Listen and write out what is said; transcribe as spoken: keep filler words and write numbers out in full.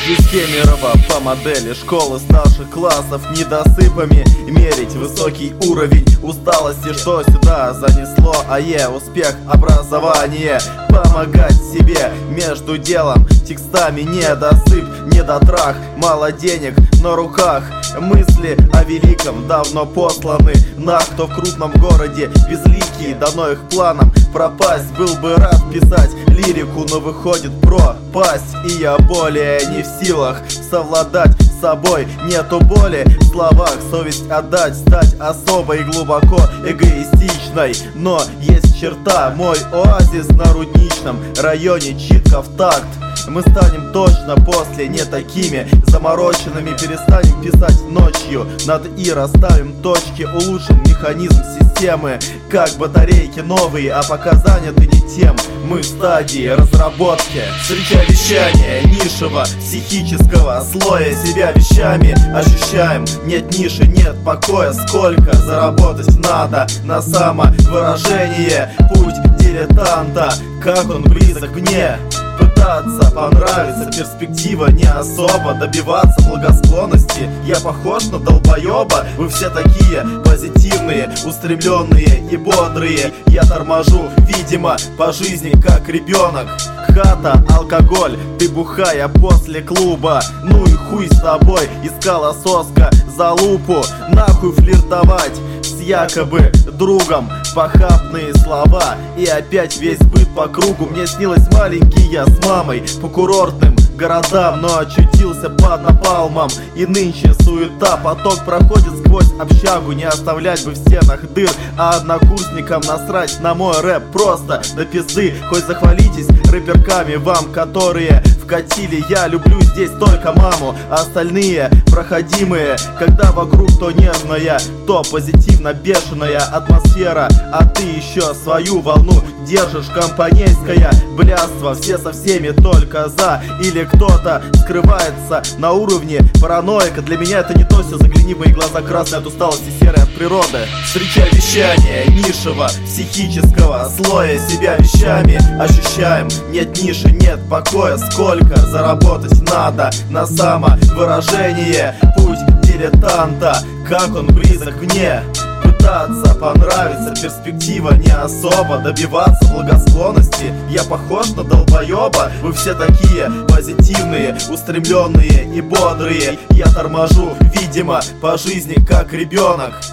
Жизнь Кемерово по модели школы старших классов, недосыпами мерить высокий уровень усталости, что сюда занесло, а е успех, образование, помогать себе между делом, текстами недосып, недотрах, мало денег на руках, мысли о великом давно посланы на кто в крупном городе безликий, дано их планам пропасть. Был бы рад писать лирику, но выходит пропасть, и я более не в силах совладать с собой. Нету боли в словах, совесть отдать, стать особой глубоко эгоистичной. Но есть черта, мой оазис на Рудничном районе читко в такт. Мы станем точно после не такими замороченными, перестанем писать ночью над «и», расставим точки, улучшим механизм системы, как батарейки новые, а пока заняты не тем. Мы в стадии разработки. Встречай вещание низшего психического слоя, себя вещами ощущаем. Нет ниши, нет покоя, сколько заработать надо на самовыражение. Путь дилетанта, как он близок мне. Пытаться понравиться, перспектива не особо. Добиваться благосклонности, я похож на долбоеба. Вы все такие позитивные, устремленные и бодрые. Я торможу, видимо, по жизни как ребенок. Хата, алкоголь, ты бухая после клуба. Ну и хуй с тобой, искала соска за лупу. Нахуй флиртовать с якобы другом, похабные слова и опять весь быт по кругу. Мне снилось маленький я с мамой по курортным городам, но очутился под напалмом. И нынче суета, поток проходит сквозь общагу. Не оставлять бы в стенах дыр, а однокурсникам насрать на мой рэп просто до пизды. Хоть захвалитесь рэперками вам, которые вкатили. Я люблю здесь только маму, а остальные проходимые. Когда вокруг то нервная, то позитивно бешеная атмосфера, а ты еще свою волну держишь. Компанейское блядство, все со всеми только за. Или кто-то скрывается на уровне параноика. Для меня это не то все, загляни в мои глаза красные от усталости, серые от природы. Встречай вещание низшего психического слоя, себя вещами ощущаем. Нет ниши, нет покоя, сколько заработать надо на самовыражение. Путь дилетанта, как он близок мне. Пытаться понравиться, перспектива не особо. Добиваться благосклонности, я похож на долбоеба. Вы все такие позитивные, устремленные и бодрые. Я торможу, видимо, по жизни как ребенок.